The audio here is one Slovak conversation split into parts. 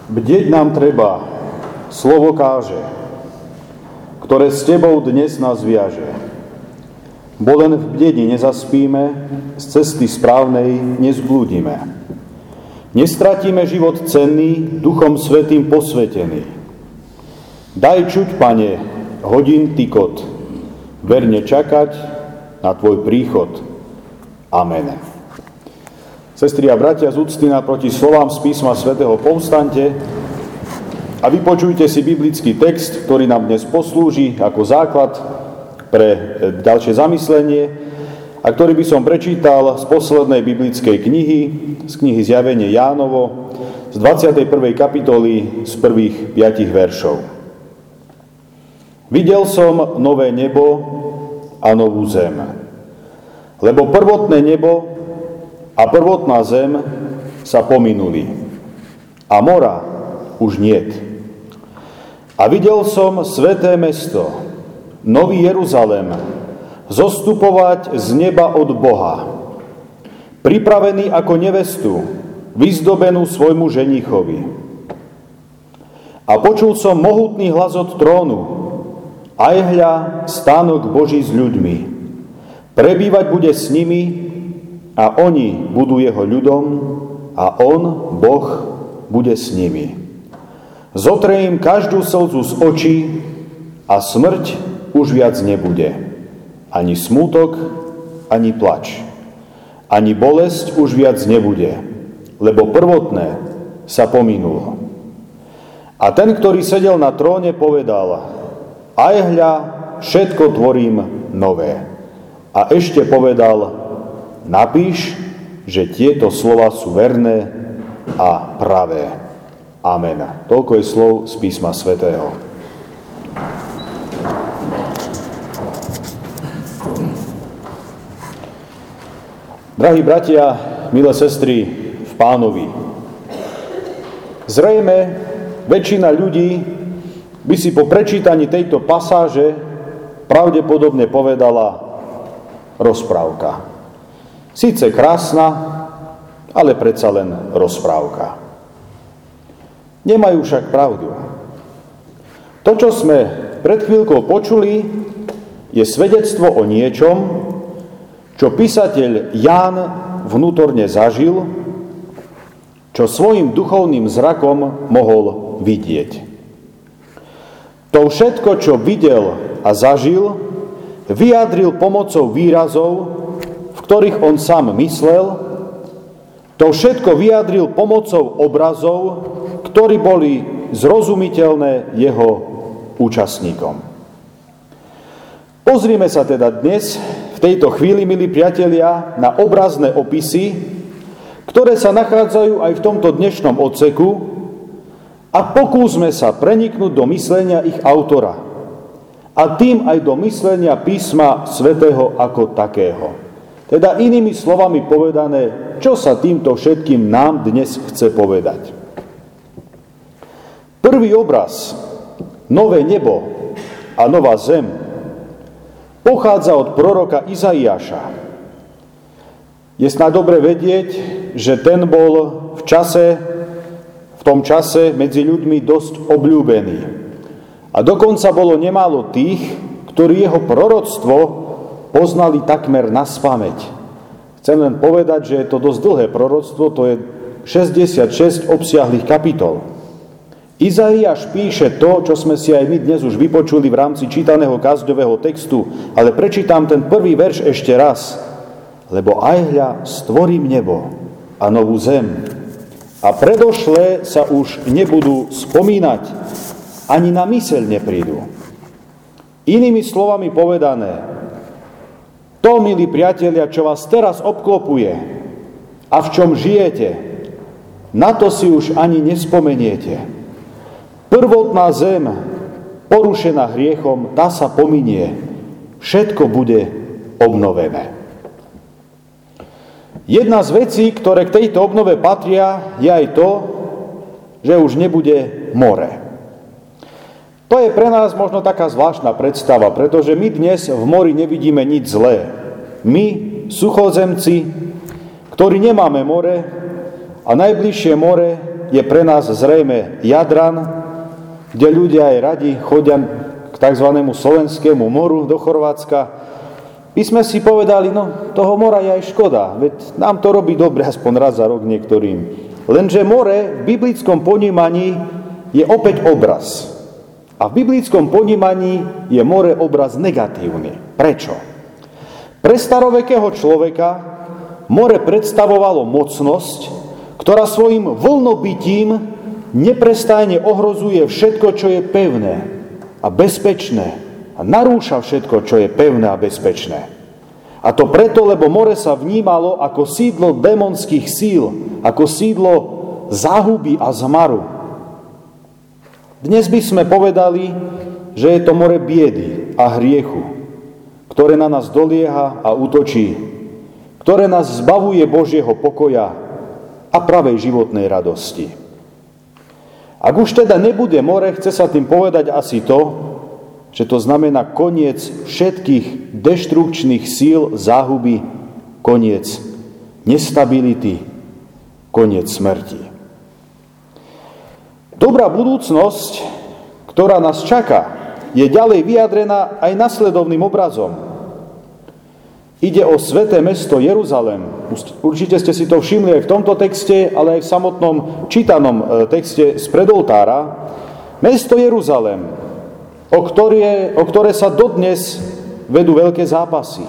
Bdieť nám treba, slovo káže, ktoré s tebou dnes nás viaže. Bo len v bdení nezaspíme, z cesty správnej nezblúdime. Nestratíme život cenný, Duchom Svätým posvetený. Daj čuť, Pane, hodín tykot, verne čakať na tvoj príchod. Amen. Sestri a bratia, z úcty naproti slovám z písma svätého povstaňte a vypočujte si biblický text, ktorý nám dnes poslúži ako základ pre ďalšie zamyslenie a ktorý by som prečítal z poslednej biblickej knihy, z knihy Zjavenie Jánovo, z 21. kapitoly z prvých 5 veršov. Videl som nové nebo a novú zem, lebo prvotné nebo a prvotná zem sa pominuli a mora už niet. A videl som sväté mesto, Nový Jeruzalém, zostupovať z neba od Boha, pripravený ako nevestu, vyzdobenú svojmu ženichovi. A počul som mohutný hlas od trónu, aj hľa, stánok Boží s ľuďmi. Prebývať bude s nimi a oni budú jeho ľudom a on, Boh, bude s nimi. Zotre im každú slzu z očí a smrť už viac nebude. Ani smútok, ani plač. Ani bolesť už viac nebude, lebo prvotné sa pominulo. A ten, ktorý sedel na tróne, povedal: aj hľa, všetko tvorím nové. A ešte povedal: napíš, že tieto slova sú verné a pravé. Amen. Toľko je slov z písma svätého. Drahí bratia, milé sestry v Pánovi, zrejme väčšina ľudí by si po prečítaní tejto pasáže pravdepodobne povedala: rozprávka. Síce krásna, ale predsa len rozprávka. Nemajú však pravdu. To, čo sme pred chvíľkou počuli, je svedectvo o niečom, čo písateľ Ján vnútorne zažil, čo svojim duchovným zrakom mohol vidieť. To všetko, čo videl a zažil, vyjadril pomocou výrazov, v ktorých on sám myslel. To všetko vyjadril pomocou obrazov, ktorí boli zrozumiteľné jeho účastníkom. Pozrime sa teda dnes, v tejto chvíli, milí priatelia, na obrazné opisy, ktoré sa nachádzajú aj v tomto dnešnom odseku, a pokúsme sa preniknúť do myslenia ich autora a tým aj do myslenia písma svätého ako takého. Teda inými slovami povedané, čo sa týmto všetkým nám dnes chce povedať. Prvý obraz, nové nebo a nová zem, pochádza od proroka Izaiáša. Je snáď dobre vedieť, že ten bol v tom čase medzi ľuďmi dosť obľúbený. A dokonca bolo nemálo tých, ktorí jeho proroctvo poznali takmer naspamäť. Chcem len povedať, že je to dosť dlhé proroctvo, to je 66 obsiahlých kapitol. Izaiáš píše to, čo sme si aj my dnes už vypočuli v rámci čítaného kázňového textu, ale prečítam ten prvý verš ešte raz. Lebo aj hľa, stvorím nebo a novú zem a predošlé sa už nebudú spomínať, ani na myseľ neprídu. Inými slovami povedané, to, milí priatelia, čo vás teraz obklopuje a v čom žijete, na to si už ani nespomeniete. Prvotná zem, porušená hriechom, tá sa pominie. Všetko bude obnovené. Jedna z vecí, ktoré k tejto obnove patria, je aj to, že už nebude more. To je pre nás možno taká zvláštna predstava, pretože my dnes v mori nevidíme nič zlé. My, suchozemci, ktorí nemáme more a najbližšie more je pre nás zrejme Jadran, kde ľudia aj radi chodia k tzv. Slovenskému moru do Chorvátska. My sme si povedali, no toho mora je aj škoda, veď nám to robí dobre aspoň raz za rok niektorým. Lenže more v biblickom ponímaní je opäť obraz. A v biblickom ponímaní je more obraz negatívny. Prečo? Pre starovekého človeka more predstavovalo mocnosť, ktorá svojim vlnobytím neprestajne ohrozuje všetko, čo je pevné a bezpečné a narúša všetko, čo je pevné a bezpečné. A to preto, lebo more sa vnímalo ako sídlo démonských síl, ako sídlo záhuby a zmaru. Dnes by sme povedali, že je to more biedy a hriechu, ktoré na nás dolieha a útočí, ktoré nás zbavuje Božieho pokoja a pravej životnej radosti. Ak už teda nebude more, chce sa tým povedať asi to, že to znamená koniec všetkých deštrukčných síl záhuby, koniec nestability, koniec smrti. Dobrá budúcnosť, ktorá nás čaká, je ďalej vyjadrená aj nasledovným obrazom. Ide o sväté mesto Jeruzalém. Určite ste si to všimli aj v tomto texte, ale aj v samotnom čítanom texte z predoltára. Mesto Jeruzalém, o ktoré sa dodnes vedú veľké zápasy.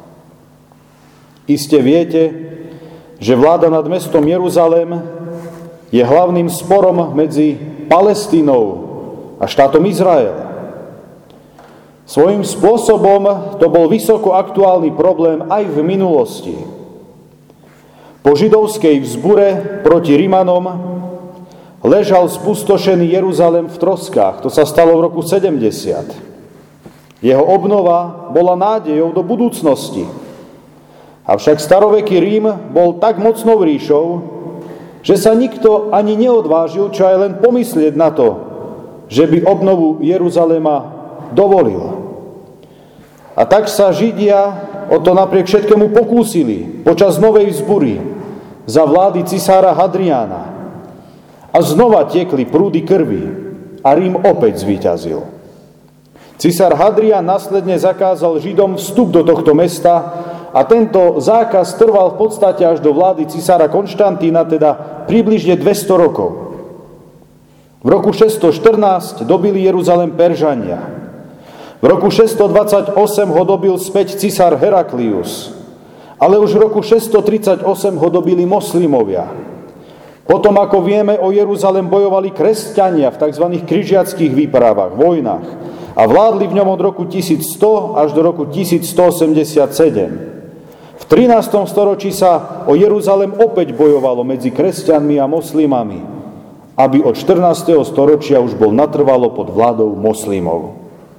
Iste viete, že vláda nad mestom Jeruzalém je hlavným sporom medzi Palestínou a štátom Izrael. Svojím spôsobom to bol vysoko aktuálny problém aj v minulosti. Po židovskej vzbure proti Rimanom ležal spustošený Jeruzalém v troskách. To sa stalo v roku 70. Jeho obnova bola nádejou do budúcnosti. Avšak staroveký Rím bol tak mocnou ríšou, že sa nikto ani neodvážil čo aj len pomyslieť na to, že by obnovu Jeruzalema dovolil. A tak sa Židia o to napriek všetkému pokúsili počas novej vzbury za vlády cisára Hadriána. A znova tiekli prúdy krvi a Rím opäť zvíťazil. Cisár Hadrián následne zakázal Židom vstup do tohto mesta a tento zákaz trval v podstate až do vlády cisára Konštantína, teda približne 200 rokov. V roku 614 dobili Jeruzalém Peržania. V roku 628 ho dobil späť cisár Heraklius, ale už v roku 638 ho dobili moslimovia. Potom, ako vieme, o Jeruzalém bojovali kresťania v tzv. Križiackých výpravách, vojnách a vládli v ňom od roku 1100 až do roku 1187. V 13. storočí sa o Jeruzalém opäť bojovalo medzi kresťanmi a moslimami, aby od 14. storočia už bol natrvalo pod vládou moslimov.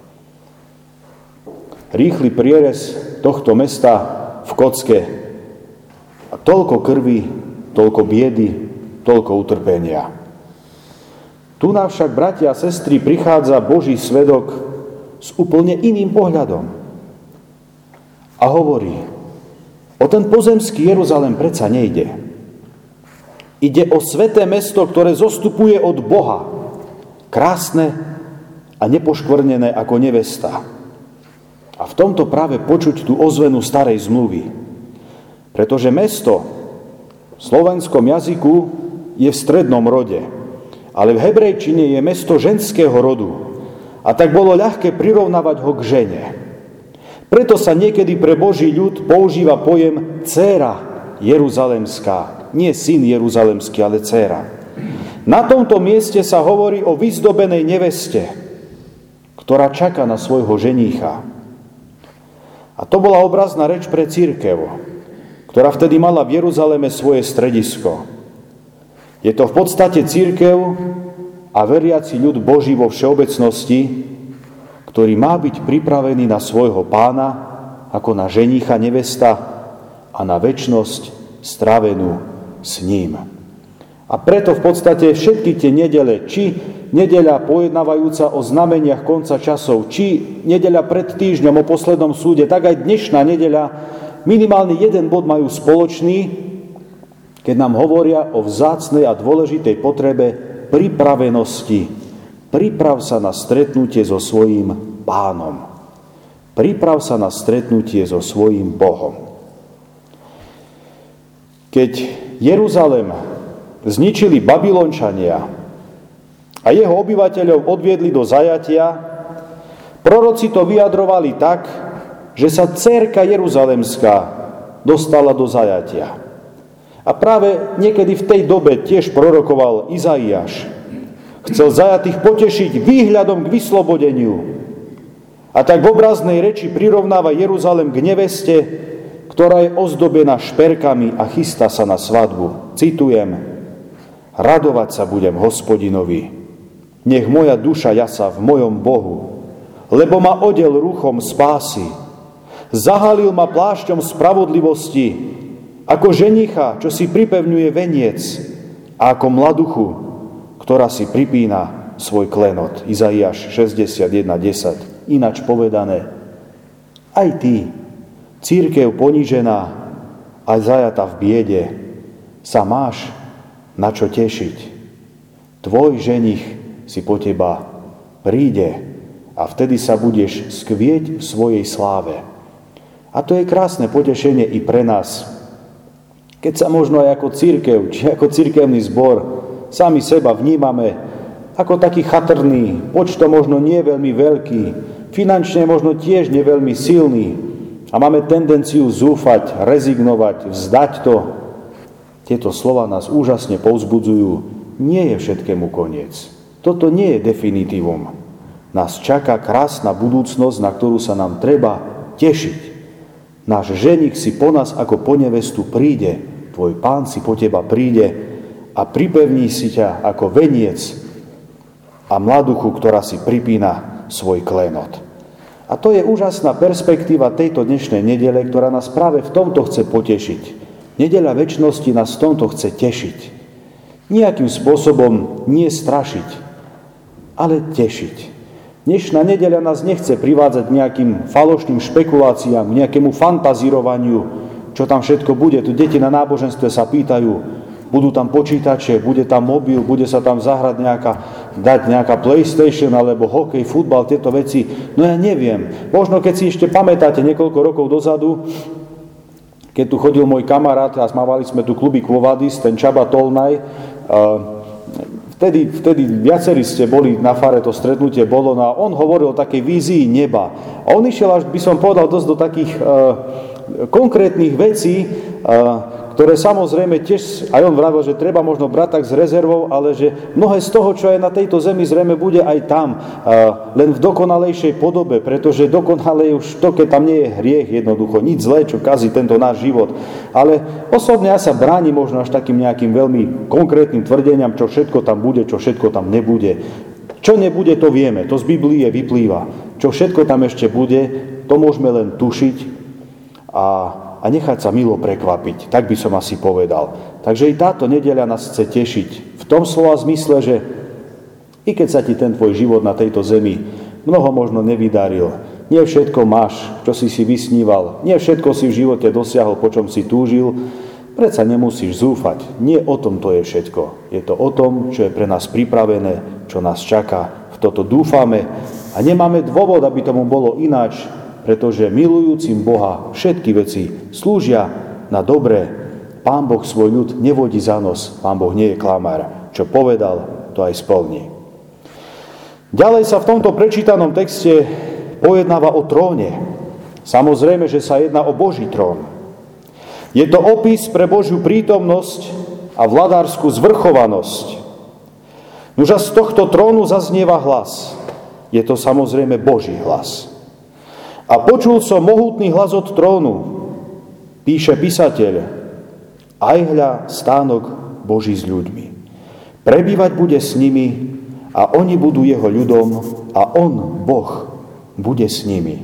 Rýchly prierez tohto mesta v kocke. A toľko krvi, toľko biedy, toľko utrpenia. Tu nám však, bratia a sestry, prichádza Boží svedok s úplne iným pohľadom. A hovorí, o ten pozemský Jeruzalém predsa nejde. Ide o sväté mesto, ktoré zostupuje od Boha. Krásne a nepoškvrnené ako nevesta. A v tomto práve počuť tú ozvenu starej zmluvy. Pretože mesto v slovenskom jazyku je v strednom rode, ale v hebrejčine je mesto ženského rodu. A tak bolo ľahké prirovnávať ho k žene. Preto sa niekedy pre Boží ľud používa pojem dcéra jeruzalemská. Nie syn jeruzalemský, ale dcéra. Na tomto mieste sa hovorí o vyzdobenej neveste, ktorá čaká na svojho ženícha. A to bola obrazná reč pre cirkev, ktorá vtedy mala v Jeruzaleme svoje stredisko. Je to v podstate cirkev a veriaci ľud Boží vo všeobecnosti, ktorý má byť pripravený na svojho pána ako na ženícha nevesta a na večnosť strávenú s ním. A preto v podstate všetky tie nedele, či nedeľa pojednávajúca o znameniach konca časov, či nedeľa pred týždňom o poslednom súde, tak aj dnešná nedeľa minimálne jeden bod majú spoločný keď nám hovoria o vzácnej a dôležitej potrebe pripravenosti. Priprav sa na stretnutie so svojím Pánom. Priprav sa na stretnutie so svojím Bohom. Keď Jeruzalém zničili Babylončania a jeho obyvateľov odviedli do zajatia, proroci to vyjadrovali tak, že sa dcérka Jeruzalemská dostala do zajatia. A práve niekedy v tej dobe tiež prorokoval Izaiáš. Chcel zajatých potešiť výhľadom k vyslobodeniu. A tak v obraznej reči prirovnáva Jeruzalém k neveste, ktorá je ozdobená šperkami a chystá sa na svadbu. Citujem: radovať sa budem Hospodinovi. Nech moja duša jasá v mojom Bohu, lebo ma odel ruchom spásy. Zahalil ma plášťom spravodlivosti, ako ženicha, čo si pripevňuje veniec, a ako mladuchu, ktorá si pripína svoj klenot. Izaiáš 61:10. Ináč povedané, aj ty, cirkev ponížená a zajatá v biede, sa máš na čo tešiť. Tvoj ženich si po teba príde a vtedy sa budeš skvieť v svojej sláve. A to je krásne potešenie i pre nás, keď sa možno aj ako cirkev, či ako cirkevný zbor sami seba vnímame ako taký chatrný, počtom možno nie veľmi veľký, finančne možno tiež nie veľmi silný a máme tendenciu zúfať, rezignovať, vzdať to. Tieto slova nás úžasne povzbudzujú. Nie je všetkému koniec. Toto nie je definitívum. Nás čaká krásna budúcnosť, na ktorú sa nám treba tešiť. Náš ženich si po nás ako po nevestu príde. Tvoj Pán si po teba príde a pripevní si ťa ako veniec a mladuchu, ktorá si pripína svoj klenot. A to je úžasná perspektíva tejto dnešnej nedele, ktorá nás práve v tomto chce potešiť. Nedeľa večnosti nás v tomto chce tešiť. Nejakým spôsobom nie strašiť, ale tešiť. Dnešná nedeľa nás nechce privádzať nejakým falošným špekuláciám, nejakému fantazírovaniu, čo tam všetko bude. Tu deti na náboženstve sa pýtajú, budú tam počítače, bude tam mobil, bude sa tam zahrať dať nejaká PlayStation alebo hokej, futbal, tieto veci. No ja neviem. Možno keď si ešte pamätáte niekoľko rokov dozadu, keď tu chodil môj kamarát a mávali sme tu klubík vo Vadis, ten Csaba Tolnaj, Vtedy viacerí ste boli na fare, to stretnutie bolo, no a on hovoril o takej vízii neba. A on išiel až, by som povedal, dosť do takých konkrétnych vecí, ktoré samozrejme tiež, aj on vravel, že treba možno brať tak s rezervou, ale že mnohé z toho, čo je na tejto zemi, zrejme bude aj tam, len v dokonalejšej podobe, pretože dokonale je už to, keď tam nie je hriech, jednoducho, nič zlé, čo kazí tento náš život. Ale osobne ja sa bránim možno až takým nejakým veľmi konkrétnym tvrdeniam, čo všetko tam bude, čo všetko tam nebude. Čo nebude, to vieme, to z Biblie vyplýva. Čo všetko tam ešte bude, to môžeme len tušiť a nechať sa milo prekvapiť. Tak by som asi povedal. Takže i táto nedeľa nás chce tešiť. V tom slova zmysle, že i keď sa ti ten tvoj život na tejto zemi mnoho možno nevydaril, nie všetko máš, čo si vysníval, nie všetko si v živote dosiahol, po čom si túžil, predsa nemusíš zúfať. Nie o tom to je všetko. Je to o tom, čo je pre nás pripravené, čo nás čaká. V toto dúfame a nemáme dôvod, aby tomu bolo ináč, pretože milujúcim Boha všetky veci slúžia na dobré. Pán Boh svoj ľud nevodí za nos, Pán Boh nie je klamár. Čo povedal, to aj splní. Ďalej sa v tomto prečítanom texte pojednáva o tróne. Samozrejme, že sa jedná o Boží trón. Je to opis pre Božiu prítomnosť a vladárskú zvrchovanosť. Nože z tohto trónu zaznieva hlas. Je to samozrejme Boží hlas. A počul som mohutný hlas od trónu, píše písateľ, aj hľa stánok Boží s ľuďmi. Prebývať bude s nimi a oni budú jeho ľudom a on, Boh, bude s nimi.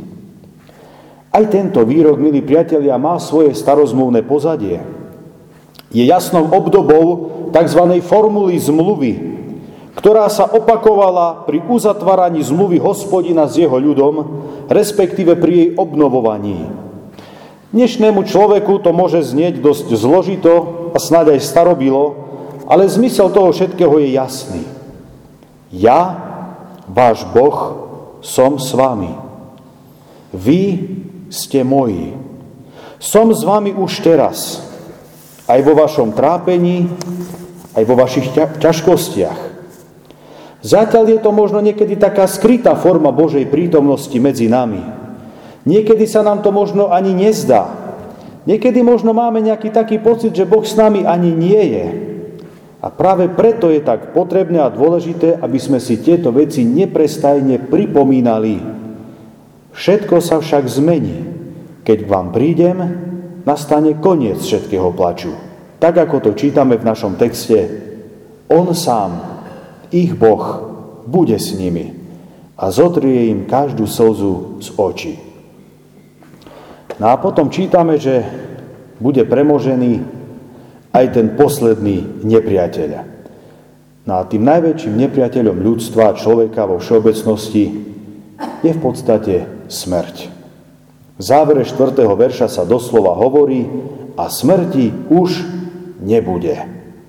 Aj tento výrok, milí priatelia, má svoje starozmluvné pozadie. Je jasnou obdobou tzv. Formuly zmluvy, ktorá sa opakovala pri uzatváraní zmluvy Hospodina s jeho ľudom, respektíve pri jej obnovovaní. Dnešnému človeku to môže znieť dosť zložito, a snáď aj starobilo, ale zmysel toho všetkého je jasný. Ja, váš Boh, som s vami. Vy ste moji. Som s vami už teraz, aj vo vašom trápení, aj vo vašich ťažkostiach. Zatiaľ je to možno niekedy taká skrytá forma Božej prítomnosti medzi nami. Niekedy sa nám to možno ani nezdá. Niekedy možno máme nejaký taký pocit, že Boh s nami ani nie je. A práve preto je tak potrebné a dôležité, aby sme si tieto veci neprestajne pripomínali. Všetko sa však zmení. Keď k vám prídem, nastane koniec všetkého plaču. Tak ako to čítame v našom texte, on sám, ich Boh, bude s nimi a zotrie im každú slzu z očí. No a potom čítame, že bude premožený aj ten posledný nepriateľ. No a tým najväčším nepriateľom ľudstva a človeka vo všeobecnosti je v podstate smrť. V závere 4. verša sa doslova hovorí: a smrti už nebude.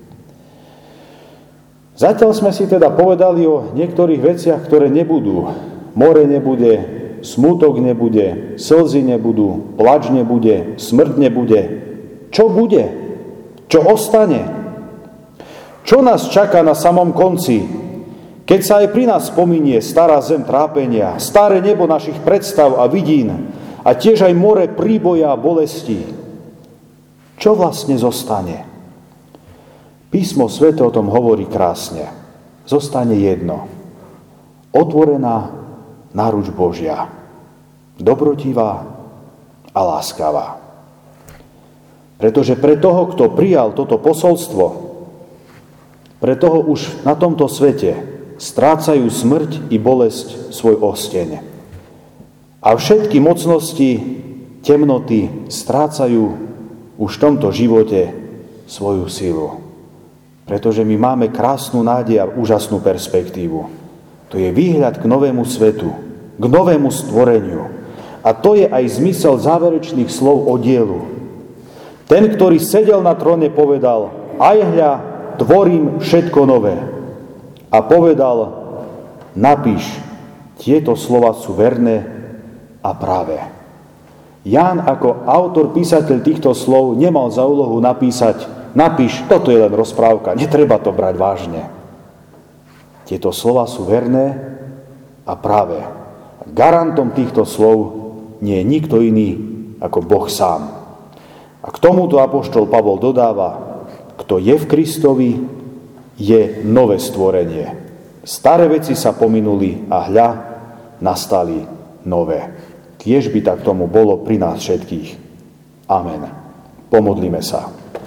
Zatiaľ sme si teda povedali o niektorých veciach, ktoré nebudú. More nebude, smútok nebude, slzy nebudú, plač nebude, smrť nebude. Čo bude? Čo ostane? Čo nás čaká na samom konci? Keď sa aj pri nás spominie stará zem trápenia, staré nebo našich predstav a vidín a tiež aj more príboja a bolesti, čo vlastne zostane? Písmo Sväté o tom hovorí krásne. Zostane jedno. Otvorená náruč Božia. Dobrotivá a láskavá. Pretože pre toho, kto prijal toto posolstvo, pre toho už na tomto svete strácajú smrť i bolesť svoj osteň. A všetky mocnosti temnoty strácajú už v tomto živote svoju silu. Pretože my máme krásnu nádej a úžasnú perspektívu. To je výhľad k novému svetu, k novému stvoreniu. A to je aj zmysel záverečných slov o dielu. Ten, ktorý sedel na tróne, povedal: aj hľa, tvorím všetko nové. A povedal: napíš, tieto slova sú verné a práve. Ján ako autor, písateľ týchto slov nemal za úlohu napísať: napíš, toto je len rozprávka, netreba to brať vážne. Tieto slova sú verné a práve. Garantom týchto slov nie je nikto iný ako Boh sám. A k tomuto apoštol Pavol dodáva: kto je v Kristovi, je nové stvorenie. Staré veci sa pominuli a hľa, nastali nové. Kiež by tak tomu bolo pri nás všetkých. Amen. Pomodlíme sa.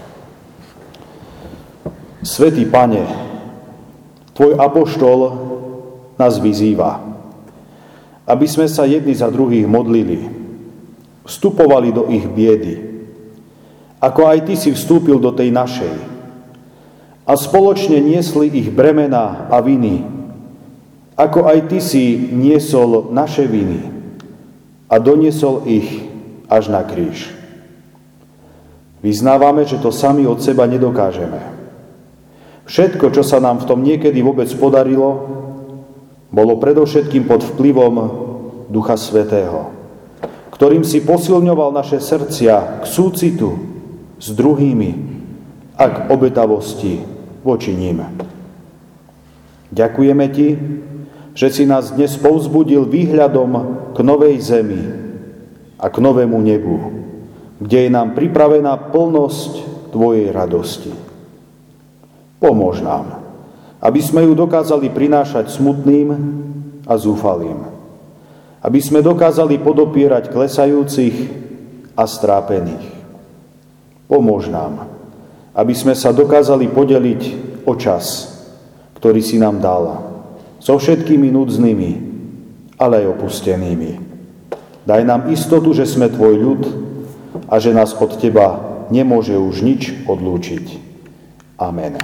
Svätý Pane, tvoj apoštol nás vyzýva, aby sme sa jedni za druhých modlili, vstupovali do ich biedy, ako aj ty si vstúpil do tej našej, a spoločne niesli ich bremená a viny, ako aj ty si niesol naše viny a doniesol ich až na kríž. Vyznávame, že to sami od seba nedokážeme. Všetko, čo sa nám v tom niekedy vôbec podarilo, bolo predovšetkým pod vplyvom Ducha Svätého, ktorým si posilňoval naše srdcia k súcitu s druhými a k obetavosti voči nim. Ďakujeme ti, že si nás dnes povzbudil výhľadom k novej zemi a k novému nebu, kde je nám pripravená plnosť tvojej radosti. Pomôž nám, aby sme ju dokázali prinášať smutným a zúfalým. Aby sme dokázali podopierať klesajúcich a strápených. Pomôž nám, aby sme sa dokázali podeliť o čas, ktorý si nám dal, so všetkými núdznymi, ale aj opustenými. Daj nám istotu, že sme tvoj ľud a že nás od teba nemôže už nič odlúčiť. Amen.